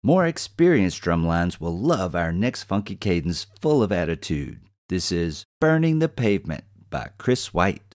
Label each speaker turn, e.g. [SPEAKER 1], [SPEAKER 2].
[SPEAKER 1] More experienced drumlines will love our next funky cadence full of attitude. This is Burning the Pavement by Chris White.